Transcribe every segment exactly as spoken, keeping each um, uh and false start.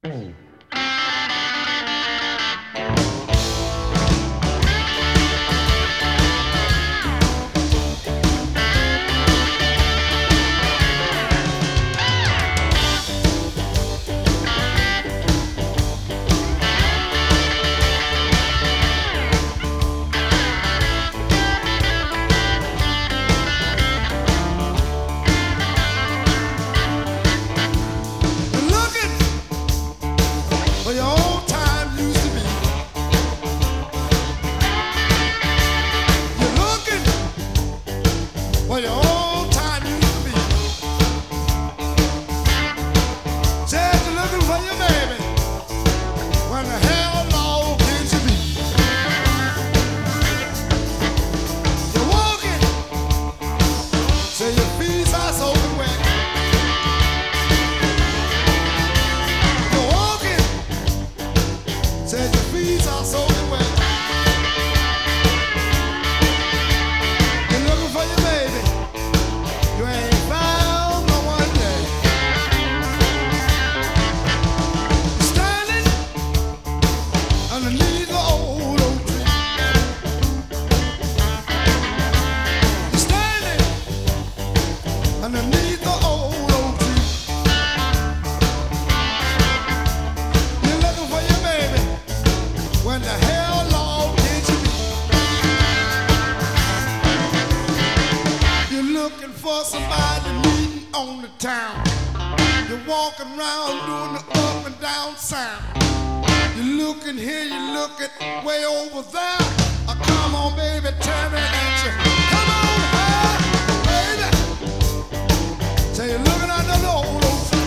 For somebody meeting on the town. You're walking around doing the up and down sound. You're looking here, you're looking way over there. Oh, come on, baby, tell me that you. Come on, hey, baby. Say you're looking at the old old tree.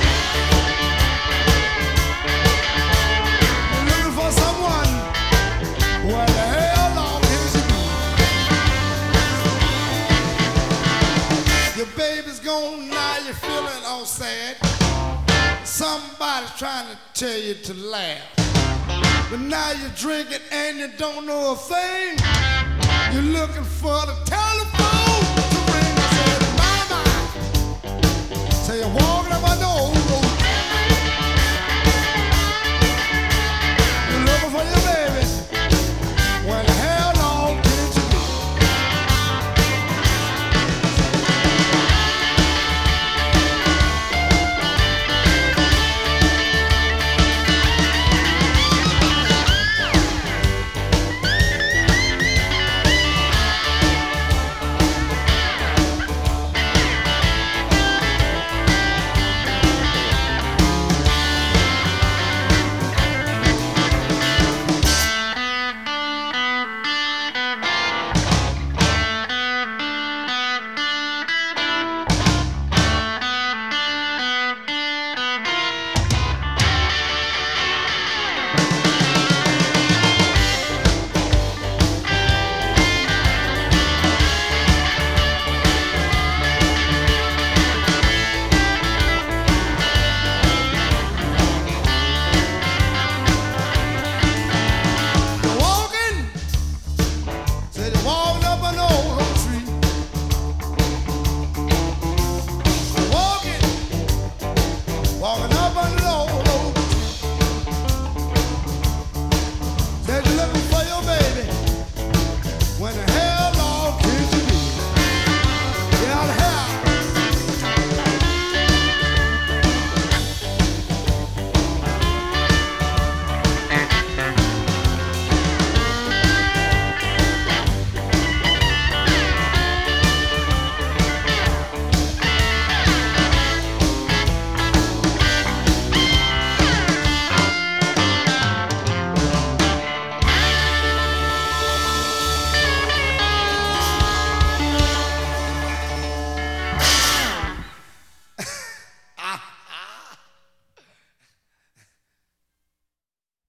You're looking for someone. Where the hell long is you? Your baby's gone now, you're feeling all sad. Somebody's trying to tell you to laugh. But now you're drinking and you don't know a thing. You're looking for the telephone to ring. I said, mama. Say you're walking up my nose.